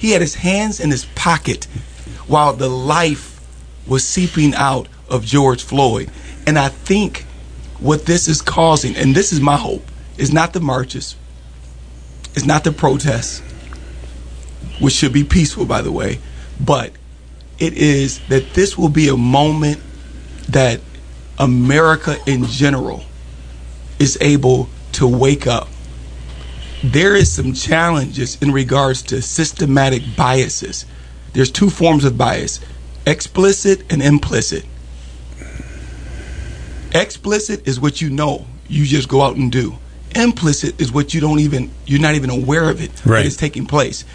He had his hands in his pocket while the life was seeping out of George Floyd. And I think what this is causing, and this is my hope, is not the marches, it's not the protests, which should be peaceful, by the way, but it is that this will be a moment that America in general is able to wake up. There is some challenges in regards to systematic biases. There's two forms of bias, explicit and implicit. Explicit is what you know, you just go out and do. Implicit is what you're not even aware of it, right, that is taking place.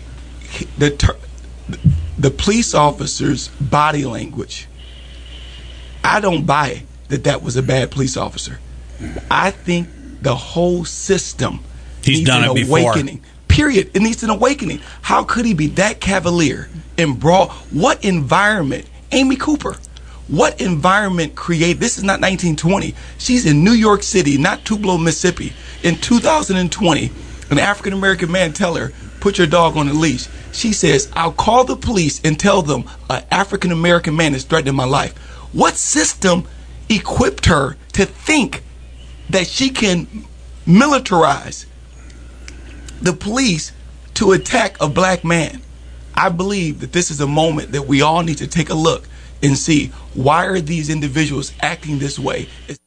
The police officer's body language, I don't buy that was a bad police officer. I think the whole system needs done an awakening. Period. It needs an awakening. How could he be that cavalier and broad? What environment? Amy Cooper. What environment create? This is not 1920. She's in New York City, not Tupelo, Mississippi. In 2020, an African-American man tell her, put your dog on a leash. She says, I'll call the police and tell them an African-American man is threatening my life. What system equipped her to think that she can militarize the police to attack a black man? I believe that this is a moment that we all need to take a look and see, why are these individuals acting this way?